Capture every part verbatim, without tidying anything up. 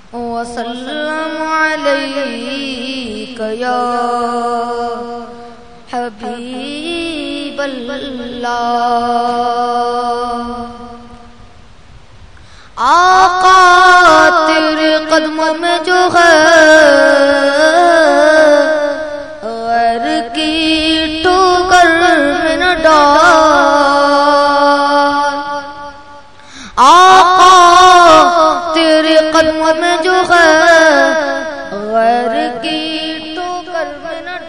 وسلم عليك يا حبيب الله آقا تیرے قدموں میں جو ہے غیر کی ٹوکر میں نہ ڈال آقا تیرے قدموں میں جو ہے غیر کی ٹوکر میں نہ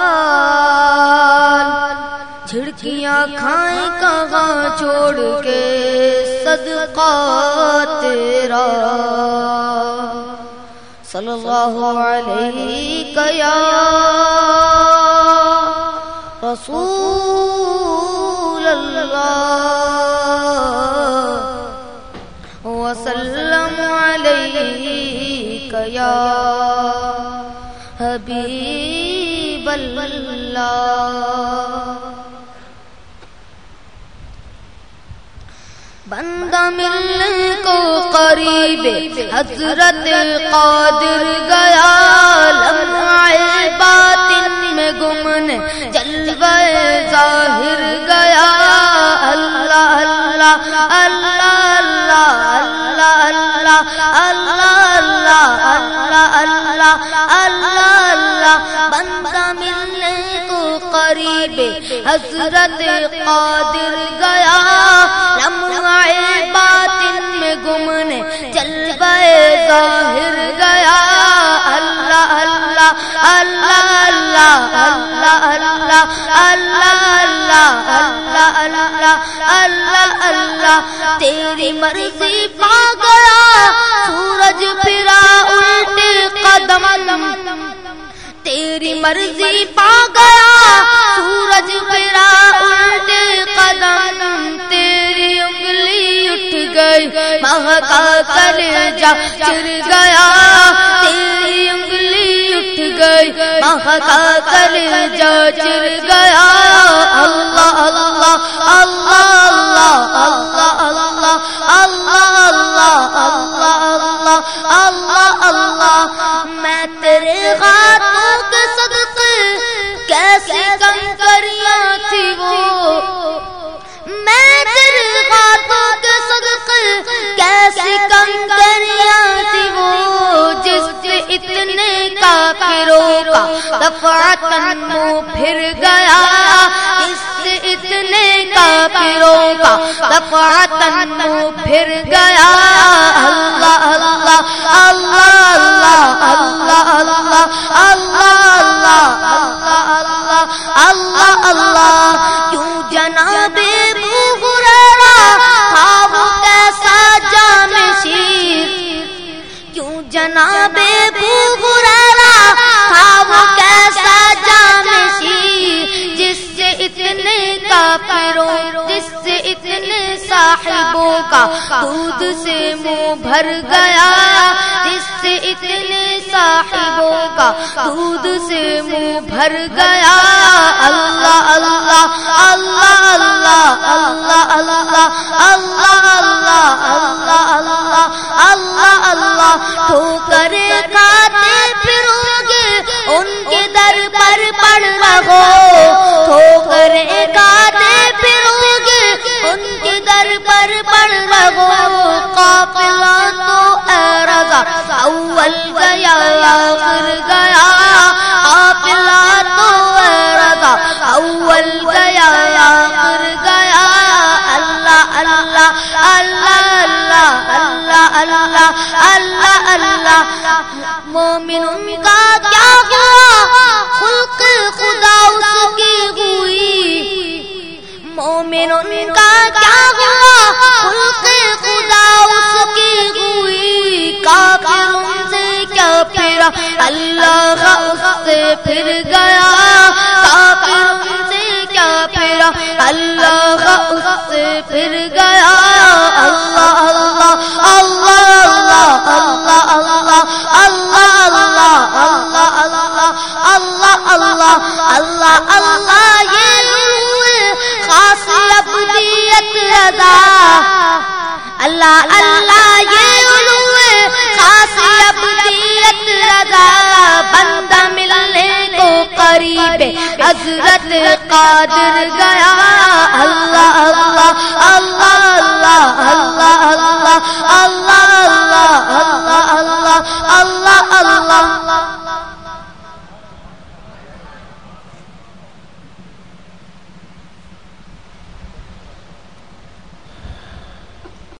ڈال جھڑکیاں کھائیں کہاں چھوڑ کے صدقہ تیرا صلی اللہ علیہ یا رسول اللہ وسلم علیہ یا حبیب اللہ بندہ ملنے کو قریب حضرت قادر گیا لمحہ باطن میں گمن جلوہ ظاہر گیا اللہ اللہ اللہ اللہ اللہ اللہ اللہ اللہ اللہ بندہ ملنے کو قریب حضرت قادر گیا لمحہ باطن میں گمن جلوہ ظاہر گیا اللہ اللہ اللہ اللہ اللہ اللہ اللہ اللہ اللہ اللہ تیری مرضی پا گیا سورج پھرا الٹے قدم تیری مرضی پا گیا سورج پھرا الٹے قدم تیری انگلی اٹھ گئی مہکا کلیجہ چر گیا تیری انگلی اٹھ گئی مہکا کلیجہ چر گیا اللہ اللہ اللہ اللہ اللہ اللہ اللہ اللہ اللہ اللہ میں تیرے ہاتھوں کے صدقے کیسی کنکریاں تھی وہ میں تیرے ہاتھوں کے صدقے کیسی کنکریاں تھی وہ جس سے اتنے کافروں کا دفعتاً منہ پھر گیا جس سے اتنے کافروں کا دفعتاً منہ پھر گیا اللہ اللہ اللہ اللہ اللہ اللہ اللہ اللہ اللہ اللہ کیوں جناب ابو ہریرہ تھا وہ کیسا جامع شیر کیوں جناب ابو ہریرہ تھا وہ کیسا جامع شیر جس سے اتنے کافروں جس سے اتنے صاحبوں کا دودھ سے منہ بھر گیا جس سے اتنے صاحبوں کا دودھ سے منہ بھر گیا اللہ اللہ اللہ اللہ اللہ اللہ اللہ اللہ اللہ اللہ اللہ ٹھوکر کھاتے پھرو گے ان کے در پر پڑ رہو ٹھوکر کھاتے پھرو گے ان کے در پر پڑ رہو قافلہ تو اے رضا اول گیا آخر گیا قافلہ تو اے رضا اول گیا آخر گیا اللہ اللہ اللہ اللہ اللہ اللہ اللہ مومن ان کا کیا ہوا خلق خدا اس کی ہوئی مومن ان کا کیا ہوا خلق خدا اس کی ہوئی کافر ان سے کیا پھرا اللہ اس سے پھر گیا کافر ان سے کیا پھرا اللہ اس سے پھر گیا اللہ اللہ اللہ اللہ اللہ اللہ اللہ اللہ اللہ اللہ اللہ اللہ اللہ یہ خاص ابدیت رضا اللہ اللہ یہ علو خاص حضرت قادر گیا اللہ اللہ اللہ اللہ اللہ اللہ